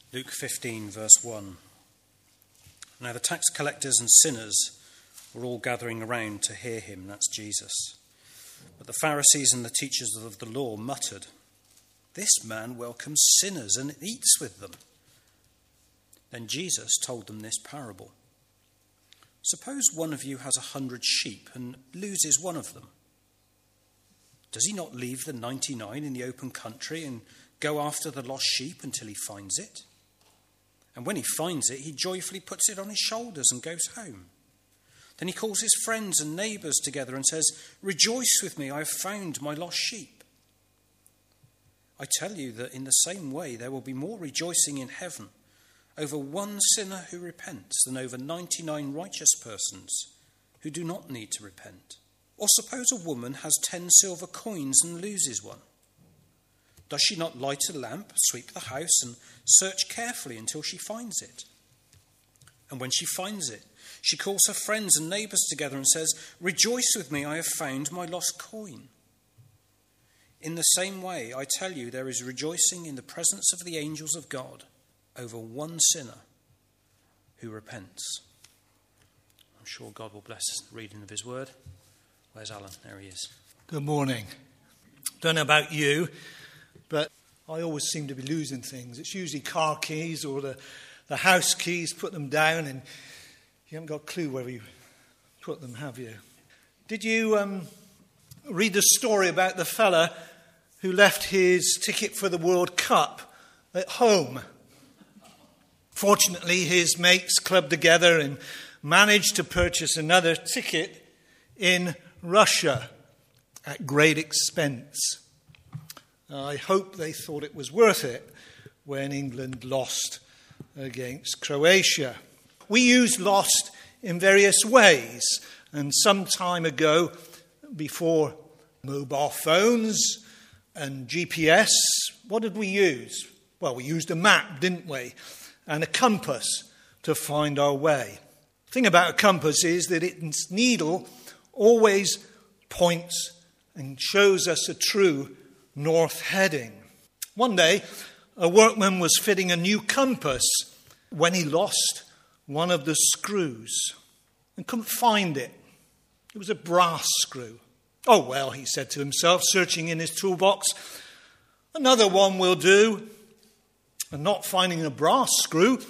Luke 15, verse 1. Now the tax collectors and sinners were all gathering around to hear him, that's Jesus. But the Pharisees and the teachers of the law muttered, "This man welcomes sinners and eats with them." Then Jesus told them this parable. Suppose one of you has 100 sheep and loses one of them. Does he not leave the 99 in the open country and go after the lost sheep until he finds it? And when he finds it, he joyfully puts it on his shoulders and goes home. Then he calls his friends and neighbours together and says, "Rejoice with me, I have found my lost sheep." I tell you that in the same way there will be more rejoicing in heaven over one sinner who repents than over 99 righteous persons who do not need to repent. Or suppose a woman has 10 silver coins and loses one. Does she not light a lamp, sweep the house, and search carefully until she finds it? And when she finds it, she calls her friends and neighbours together and says, "Rejoice with me, I have found my lost coin." In the same way, I tell you, there is rejoicing in the presence of the angels of God over one sinner who repents. I'm sure God will bless the reading of his word. Where's Alan? There he is. Good morning. Don't know about you, but I always seem to be losing things. It's usually car keys or the house keys. Put them down and you haven't got a clue where you put them, have you? Did you read the story about the fella who left his ticket for the World Cup at home? Fortunately, his mates clubbed together and managed to purchase another ticket in Russia at great expense. I hope they thought it was worth it when England lost against Croatia. We use lost in various ways, and some time ago, before mobile phones and GPS, what did we use? Well, we used a map, didn't we? And a compass to find our way. The thing about a compass is that its needle always points and shows us a true north heading. One day, a workman was fitting a new compass when he lost one of the screws and couldn't find it. It was a brass screw. "Oh, well," he said to himself, searching in his toolbox, "another one will do." And not finding a brass screw,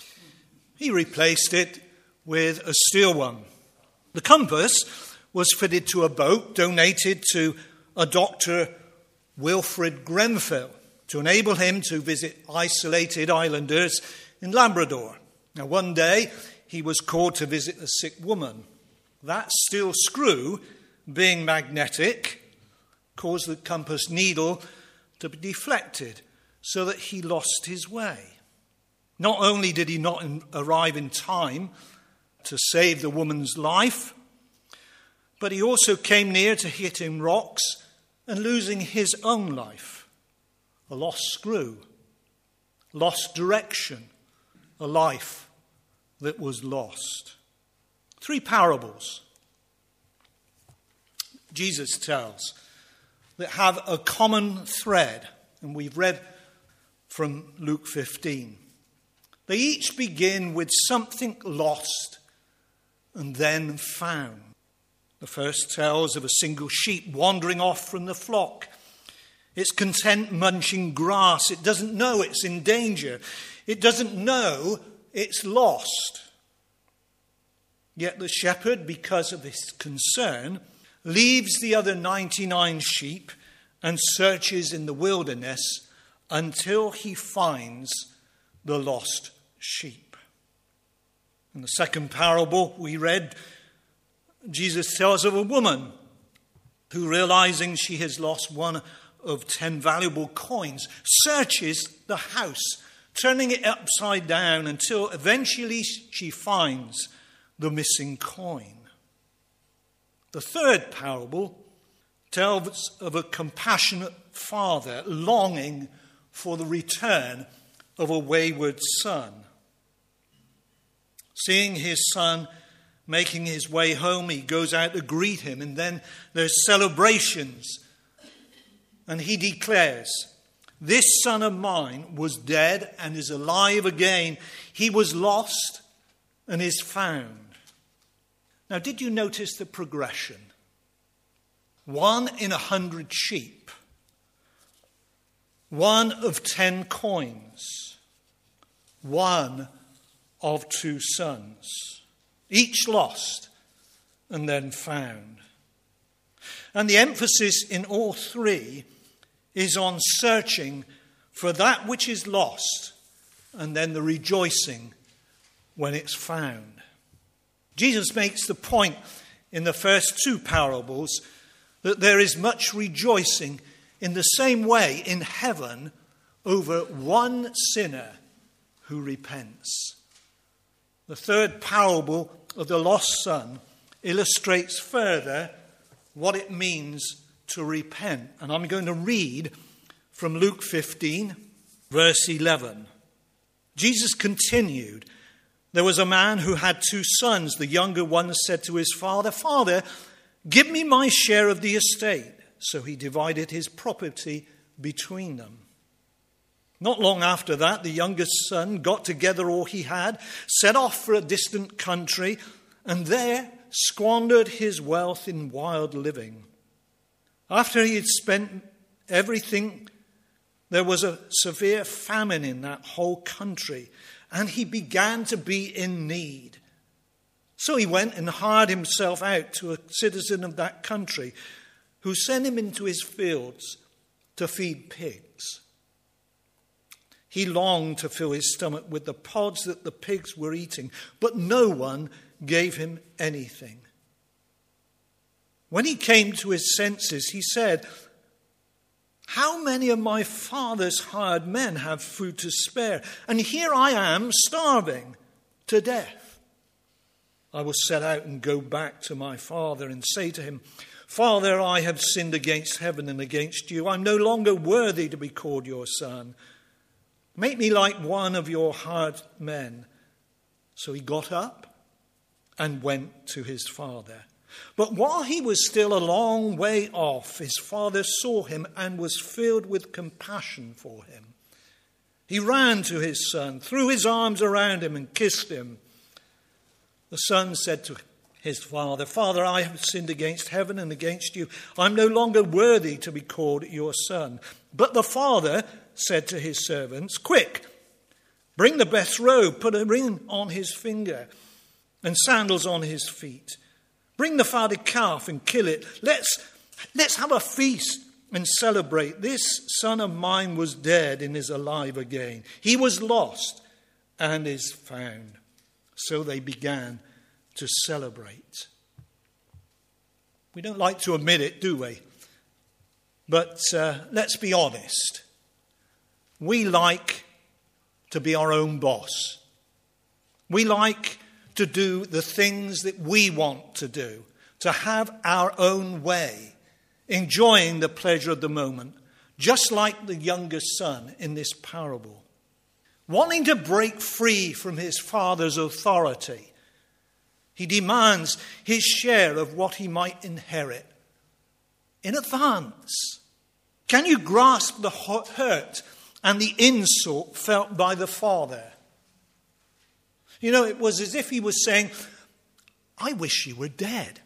he replaced it with a steel one. The compass was fitted to a boat donated to a Dr. Wilfred Grenfell to enable him to visit isolated islanders in Labrador. Now, one day, he was called to visit a sick woman. That steel screw, being magnetic, caused the compass needle to be deflected so that he lost his way. Not only did he not arrive in time to save the woman's life, but he also came near to hitting rocks and losing his own life. A lost screw, lost direction, a life that was lost. 3 parables Jesus tells that have a common thread, and we've read from Luke 15. They each begin with something lost and then found. The first tells of a single sheep wandering off from the flock. It's content munching grass. It doesn't know it's in danger. It doesn't know it's lost. Yet the shepherd, because of his concern, leaves the other 99 sheep and searches in the wilderness until he finds the lost sheep. In the second parable we read, Jesus tells of a woman who, realizing she has lost one of 10 valuable coins, searches the house, turning it upside down until eventually she finds the missing coin. The third parable tells of a compassionate father longing for the return of a wayward son. Seeing his son making his way home, he goes out to greet him, and then there's celebrations. And he declares, This son of mine was dead and is alive again. He was lost and is found. Now, did you notice the progression? 1 in 100 sheep. 1 of 10 coins. 1 of 2 sons. Each lost and then found. And the emphasis in all 3 is on searching for that which is lost and then the rejoicing when it's found. Jesus makes the point in the first 2 parables that there is much rejoicing in the same way in heaven over one sinner who repents. The 3rd parable of the lost son illustrates further what it means to repent. And I'm going to read from Luke 15, verse 11. Jesus continued, "There was a man who had 2 sons. The younger one said to his father, 'Father, give me my share of the estate.' So he divided his property between them. Not long after that, the youngest son got together all he had, set off for a distant country, and there squandered his wealth in wild living. After he had spent everything, there was a severe famine in that whole country, and he began to be in need. So he went and hired himself out to a citizen of that country, who sent him into his fields to feed pigs. He longed to fill his stomach with the pods that the pigs were eating, but no one gave him anything. When he came to his senses, he said, 'How many of my father's hired men have food to spare? And here I am starving to death. I will set out and go back to my father and say to him, Father, I have sinned against heaven and against you. I'm no longer worthy to be called your son. Make me like one of your hired men.' So he got up and went to his father. But while he was still a long way off, his father saw him and was filled with compassion for him. He ran to his son, threw his arms around him and kissed him. The son said to his father, 'Father, I have sinned against heaven and against you. I'm no longer worthy to be called your son.' But the father said to his servants, 'Quick, bring the best robe, put a ring on his finger and sandals on his feet. Bring the fatted calf and kill it. Let's have a feast and celebrate. This son of mine was dead and is alive again. He was lost and is found.' So they began to celebrate." We don't like to admit it, do we? But let's be honest. We like to be our own boss. We like to do the things that we want to do, to have our own way, enjoying the pleasure of the moment, just like the youngest son in this parable. Wanting to break free from his father's authority, he demands his share of what he might inherit in advance. Can you grasp the hurt and the insult felt by the father? You know, it was as if he was saying, "I wish you were dead."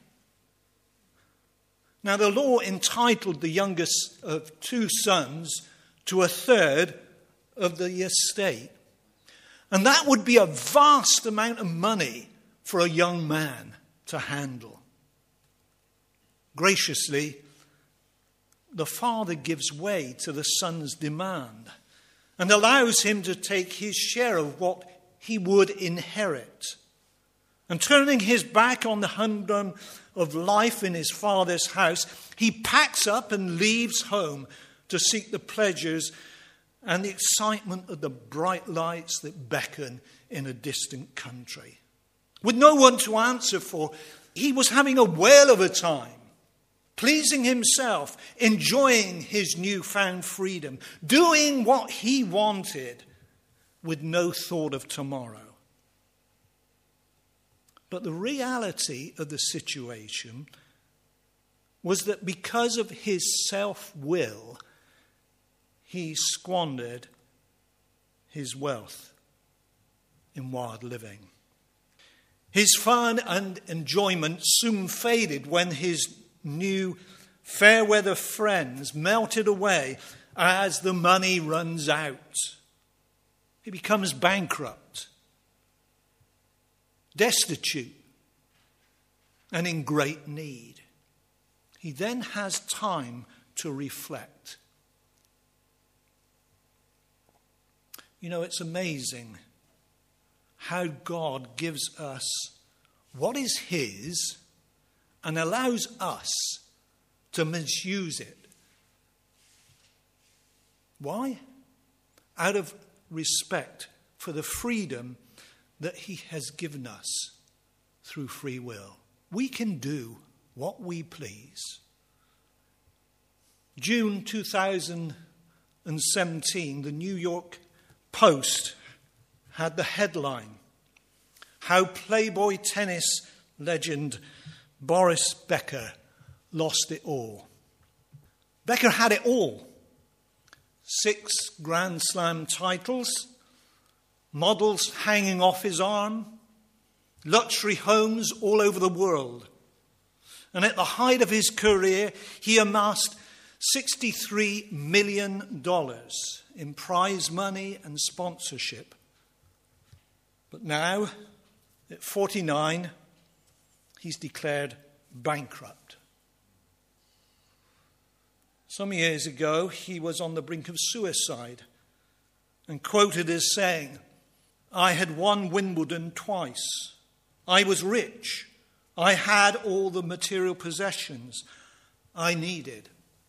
Now, the law entitled the youngest of 2 sons to a third of the estate. And that would be a vast amount of money for a young man to handle. Graciously, the father gives way to the son's demand and allows him to take his share of what he would inherit. And turning his back on the humdrum of life in his father's house, he packs up and leaves home to seek the pleasures and the excitement of the bright lights that beckon in a distant country. With no one to answer for, he was having a whale of a time, pleasing himself, enjoying his newfound freedom, doing what he wanted with no thought of tomorrow. But the reality of the situation was that because of his self-will, he squandered his wealth in wild living. His fun and enjoyment soon faded when his new fair-weather friends melted away as the money runs out. He becomes bankrupt, destitute, and in great need. He then has time to reflect. You know, it's amazing how God gives us what is his and allows us to misuse it. Why? Out of respect for the freedom that he has given us through free will. We can do what we please. June 2017, the New York Post had the headline, "How Playboy tennis legend Boris Becker lost it all." Becker had it all. 6 Grand Slam titles, models hanging off his arm, luxury homes all over the world. And at the height of his career, he amassed $63 million in prize money and sponsorship. But now, at 49, he's declared bankrupt. Some years ago, he was on the brink of suicide and quoted as saying, "I had won Wimbledon twice. I was rich. I had all the material possessions I needed."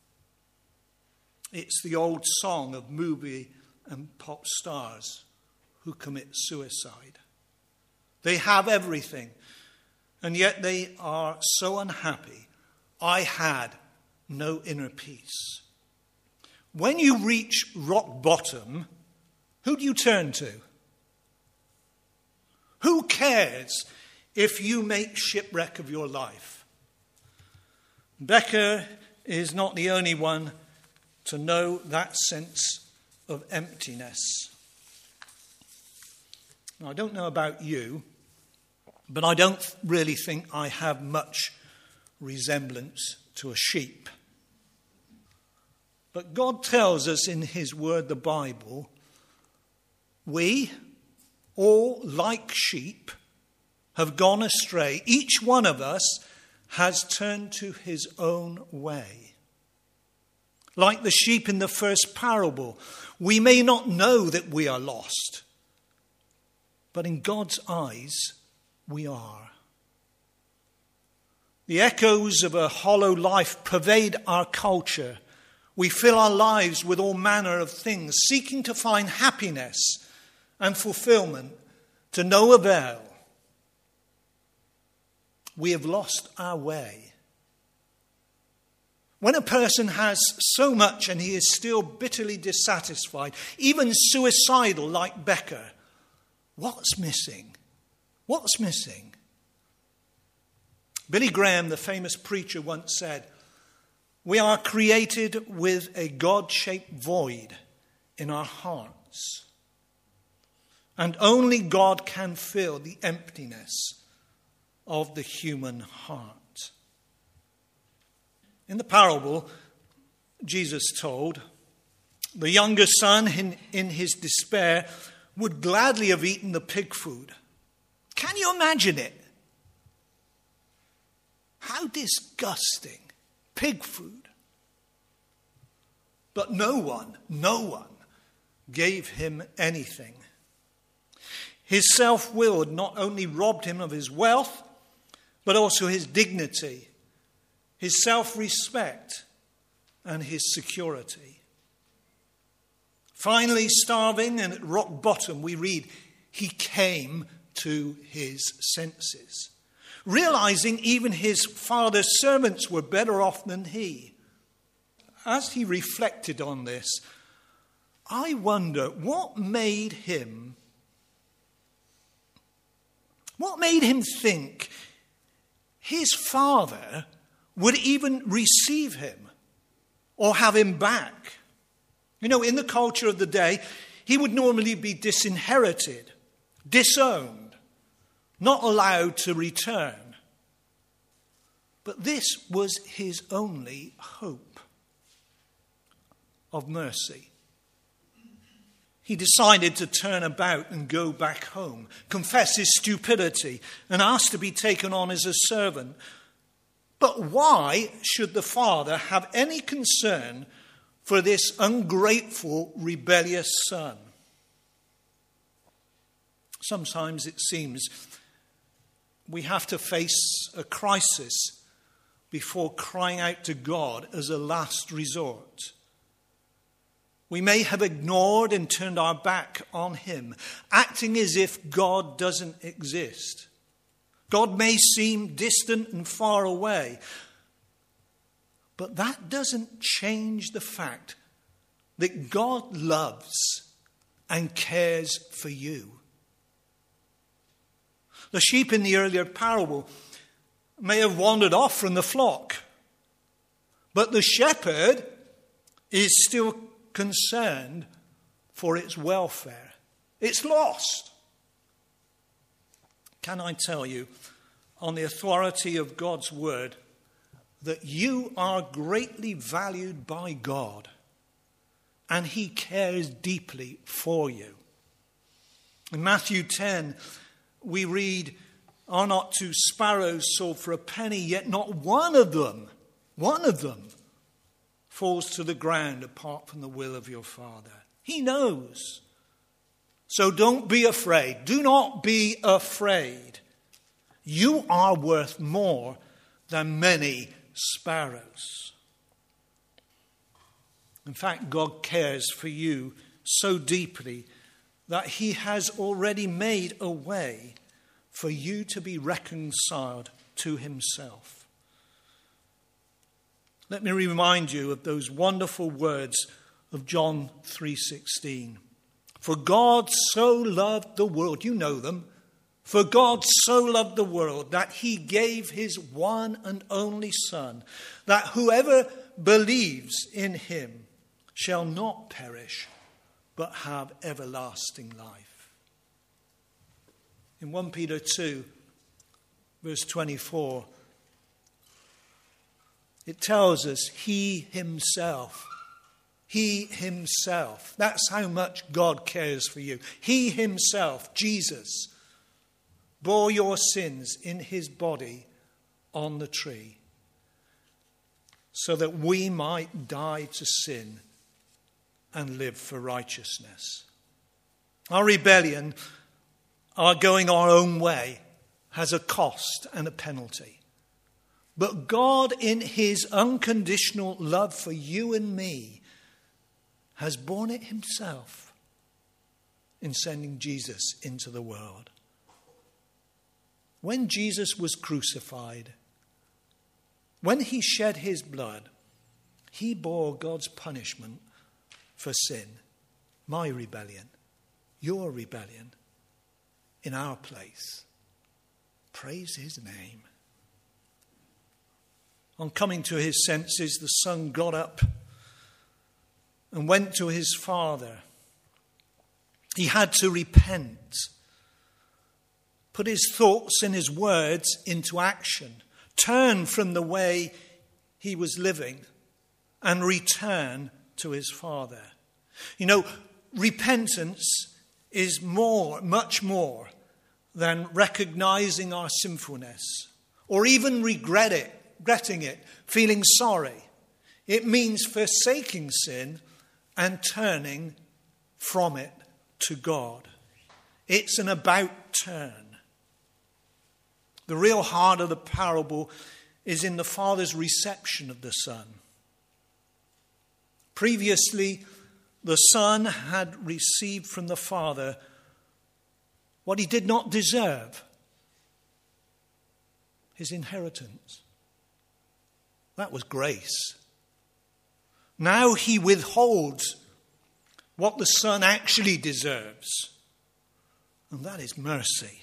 It's the old song of movie and pop stars who commit suicide. They have everything, and yet they are so unhappy. I had no inner peace. When you reach rock bottom, who do you turn to? Who cares if you make shipwreck of your life? Becker is not the only one to know that sense of emptiness. Now, I don't know about you, but I don't really think I have much resemblance to a sheep. But God tells us in his word, the Bible, we, all like sheep, have gone astray. Each one of us has turned to his own way. Like the sheep in the first parable, we may not know that we are lost, but in God's eyes, we are. The echoes of a hollow life pervade our culture. We fill our lives with all manner of things, seeking to find happiness and fulfillment to no avail. We have lost our way. When a person has so much and he is still bitterly dissatisfied, even suicidal like Becker, what's missing? What's missing? Billy Graham, the famous preacher, once said, "We are created with a God-shaped void in our hearts. And only God can fill the emptiness of the human heart." In the parable, Jesus told, the younger son, in his despair, would gladly have eaten the pig food. Can you imagine it? How disgusting. Pig food. But no one gave him anything. His self-will had not only robbed him of his wealth, but also his dignity, his self-respect, and his security. Finally, starving and at rock bottom, we read, he came to his senses, realizing even his father's servants were better off than he. As he reflected on this, I wonder what made him think his father would even receive him or have him back. You know, in the culture of the day, he would normally be disinherited, disowned, not allowed to return. But this was his only hope of mercy. He decided to turn about and go back home, confess his stupidity, and ask to be taken on as a servant. But why should the father have any concern for this ungrateful, rebellious son? Sometimes it seems we have to face a crisis before crying out to God as a last resort. We may have ignored and turned our back on him, acting as if God doesn't exist. God may seem distant and far away, but that doesn't change the fact that God loves and cares for you. The sheep in the earlier parable may have wandered off from the flock, but the shepherd is still concerned for its welfare. It's lost. Can I tell you, on the authority of God's word, that you are greatly valued by God and he cares deeply for you. In Matthew 10, we read, "Are not 2 sparrows sold for a penny, yet not one of them falls to the ground apart from the will of your Father." He knows. So don't be afraid. Do not be afraid. You are worth more than many sparrows. In fact, God cares for you so deeply that he has already made a way for you to be reconciled to himself. Let me remind you of those wonderful words of John 3:16. For God so loved the world, you know them. For God so loved the world that he gave his one and only Son, that whoever believes in him shall not perish, but have everlasting life. In 1 Peter 2, verse 24, it tells us he himself, that's how much God cares for you. He himself, Jesus, bore your sins in his body on the tree, so that we might die to sin and live for righteousness. Our rebellion, our going our own way, has a cost and a penalty. But God, in his unconditional love for you and me, has borne it himself in sending Jesus into the world. When Jesus was crucified, when he shed his blood, he bore God's punishment for sin, my rebellion, your rebellion, in our place. Praise his name. On coming to his senses, the son got up and went to his father. He had to repent, put his thoughts and his words into action, turn from the way he was living and return to his father. You know, repentance is much more than recognizing our sinfulness or even regretting it, feeling sorry. It means forsaking sin and turning from it to God. It's an about turn. The real heart of the parable is in the father's reception of the son. Previously, the son had received from the father what he did not deserve, his inheritance. That was grace. Now he withholds what the son actually deserves, and that is mercy.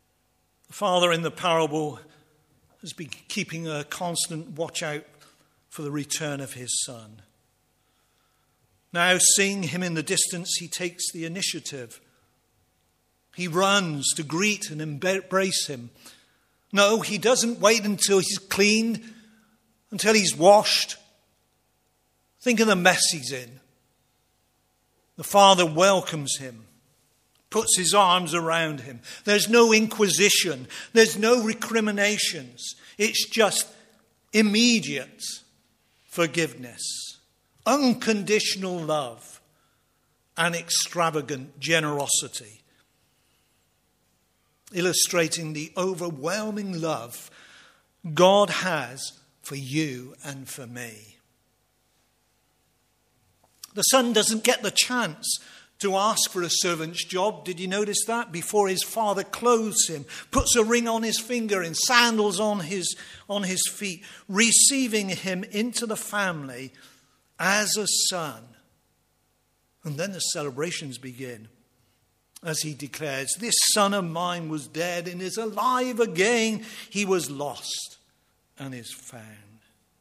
The father in the parable has been keeping a constant watch out for the return of his son. Now, seeing him in the distance, he takes the initiative. He runs to greet and embrace him. No, he doesn't wait until he's cleaned, until he's washed. Think of the mess he's in. The father welcomes him, puts his arms around him. There's no inquisition. There's no recriminations. It's just immediate forgiveness, unconditional love, and extravagant generosity, illustrating the overwhelming love God has for you and for me. The son doesn't get the chance to ask for a servant's job. Did you notice that? Before his father clothes him, puts a ring on his finger and sandals on his feet, receiving him into the family as a son. And then the celebrations begin as he declares, "This son of mine was dead and is alive again. He was lost and is found."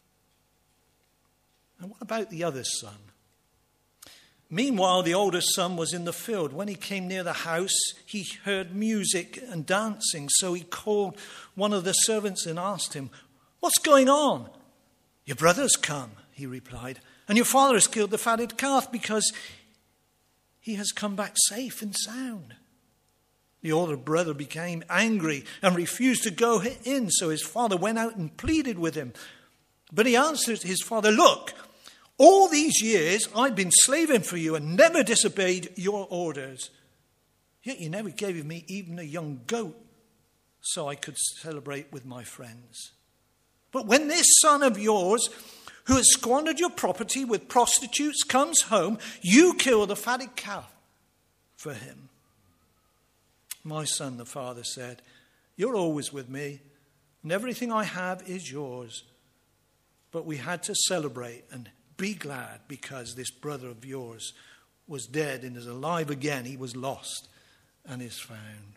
And what about the other son? Meanwhile, the older son was in the field. When he came near the house, he heard music and dancing. So he called one of the servants and asked him, "What's going on?" "Your brother's come," he replied, "and your father has killed the fatted calf because he has come back safe and sound." The older brother became angry and refused to go in. So his father went out and pleaded with him. But he answered his father, "Look, all these years I've been slaving for you and never disobeyed your orders. Yet you never gave me even a young goat so I could celebrate with my friends. But when this son of yours, who has squandered your property with prostitutes, comes home, you kill the fatted calf for him." "My son," the father said, "you're always with me, and everything I have is yours. But we had to celebrate and be glad because this brother of yours was dead and is alive again. He was lost and is found."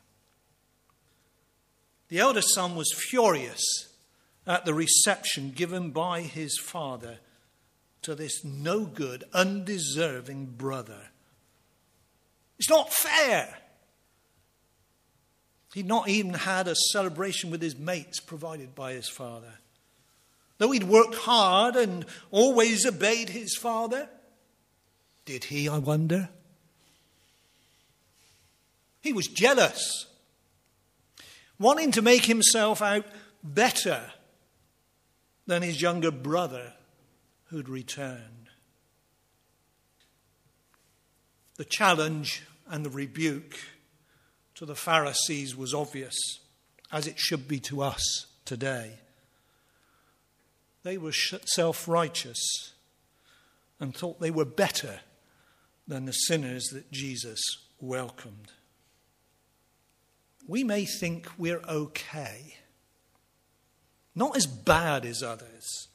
The elder son was furious at the reception given by his father to this no good, undeserving brother. It's not fair. He'd not even had a celebration with his mates provided by his father. Though he'd worked hard and always obeyed his father. Did he, I wonder? He was jealous, wanting to make himself out better than his younger brother who'd returned. The challenge and the rebuke to the Pharisees was obvious, as it should be to us today. They were self-righteous and thought they were better than the sinners that Jesus welcomed. We may think we're okay, not as bad as others.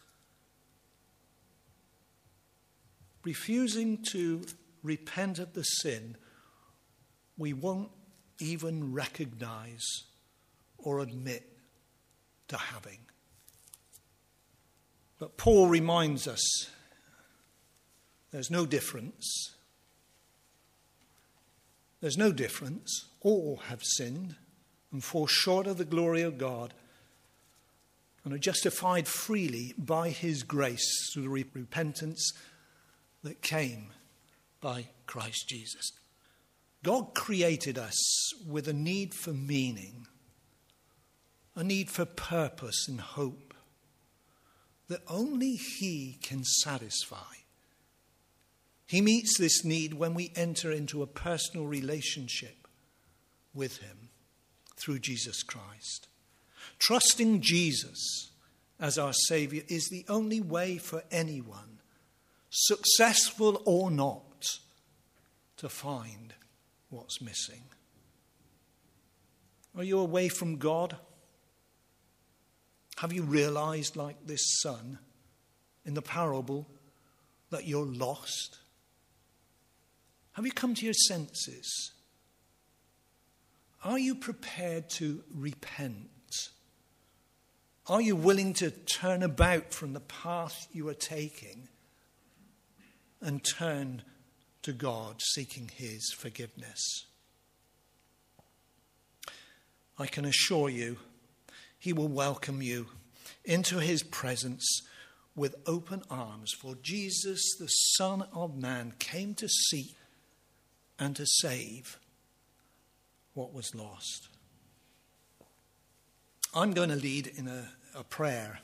Refusing to repent of the sin we won't even recognize or admit to having. But Paul reminds us there's no difference. There's no difference. All have sinned and fall short of the glory of God and are justified freely by his grace through the repentance that came by Christ Jesus. God created us with a need for meaning, a need for purpose and hope that only he can satisfy. He meets this need when we enter into a personal relationship with him through Jesus Christ. Trusting Jesus as our Savior is the only way for anyone, successful or not, to find what's missing. Are you away from God? Have you realized, like this son in the parable, that you're lost? Have you come to your senses? Are you prepared to repent? Are you willing to turn about from the path you are taking and turn to God, seeking his forgiveness? I can assure you, he will welcome you into his presence with open arms. For Jesus, the Son of Man, came to seek and to save what was lost. I'm going to lead in a prayer.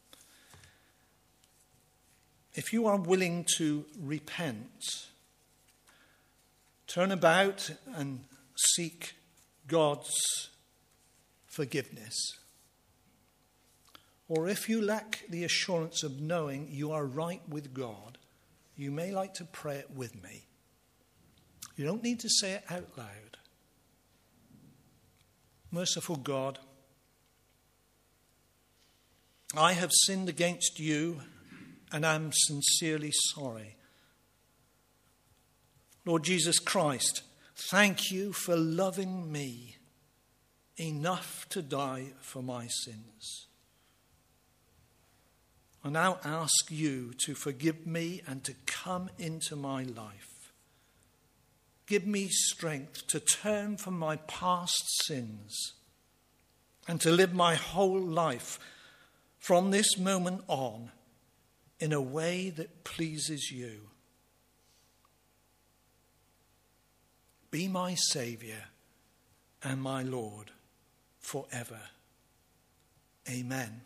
If you are willing to repent, turn about and seek God's forgiveness, or if you lack the assurance of knowing you are right with God, you may like to pray it with me. You don't need to say it out loud. Merciful God, I have sinned against you and am sincerely sorry. Lord Jesus Christ, thank you for loving me enough to die for my sins. I now ask you to forgive me and to come into my life. Give me strength to turn from my past sins and to live my whole life from this moment on in a way that pleases you. Be my Saviour and my Lord forever. Amen.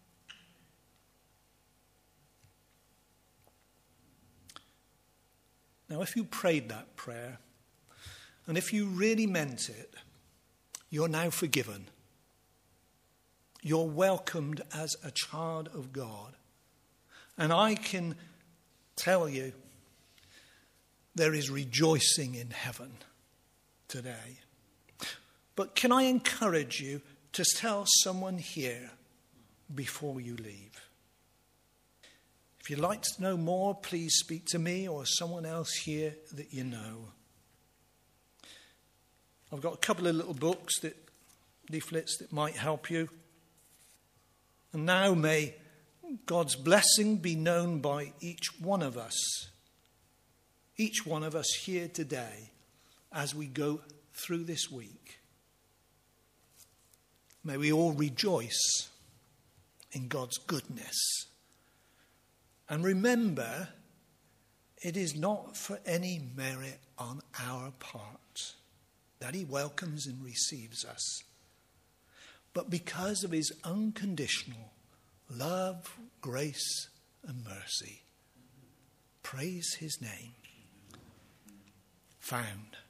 Now, if you prayed that prayer, and if you really meant it, you're now forgiven. You're welcomed as a child of God. And I can tell you, there is rejoicing in heaven today. But can I encourage you to tell someone here before you leave? If you'd like to know more, please speak to me or someone else here that you know. I've got a couple of little leaflets that might help you. And now may God's blessing be known by each one of us here today as we go through this week. May we all rejoice in God's goodness. And remember, it is not for any merit on our part that he welcomes and receives us, but because of his unconditional love, grace, and mercy. Praise his name. Found.